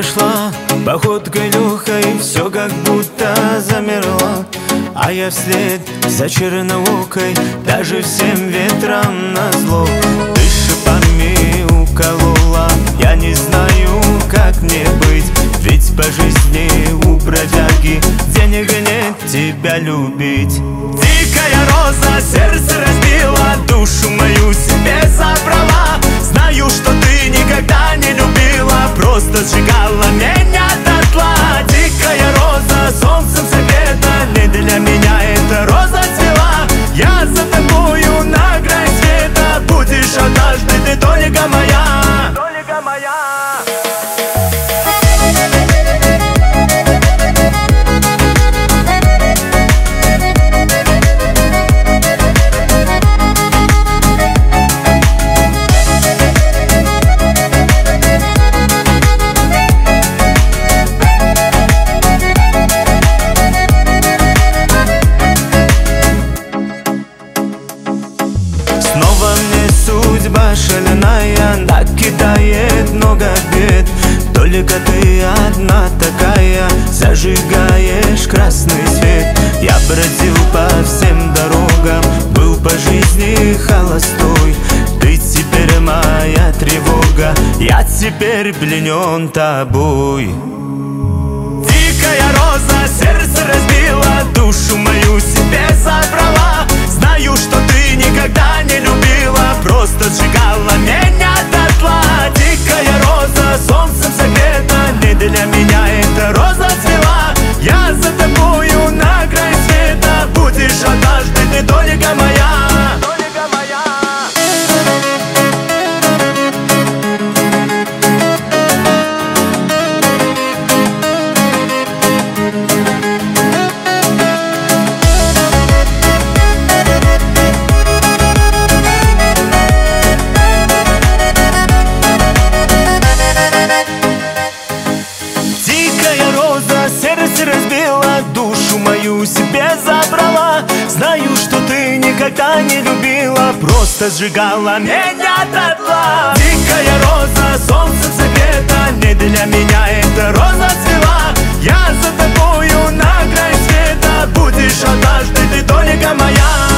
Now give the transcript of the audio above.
прошла походкой легкой, все как будто замерло. А я вслед за черноокой, даже всем ветрам назло. Ты шипами уколола, я не знаю, как мне быть. Ведь по жизни у бродяги денег нет тебя любить. Дикая роза сердце разбила, душу мою себе забрала. Знаю, что ты никогда не любила, просто сжигала меня дотла. Дикая роза солнцем согрета, не для меня эта роза цвела. Я за тобою на край света, будешь однажды ты только моя, только моя. Снова мне судьба шальная накидает много бед. Только ты одна такая, зажигаешь красный свет. Я бродил по всем дорогам, был по жизни холостой. Ты теперь моя тревога, я теперь пленен тобой. Дикая роза сердце разбила, душу мою себе забрала. Знаю, что ты никогда не любила, просто сжигала меня дотла. Дикая роза солнцем согрета, не для меня эта роза цвела. Я за тобою на край света, будешь однажды ты только моя, только моя. Сердце разбила, душу мою себе забрала. Знаю, что ты никогда не любила, просто сжигала меня дотла. Дикая роза солнцем согрета, не для меня эта роза цвела. Я за тобою на край света, будешь однажды ты только моя.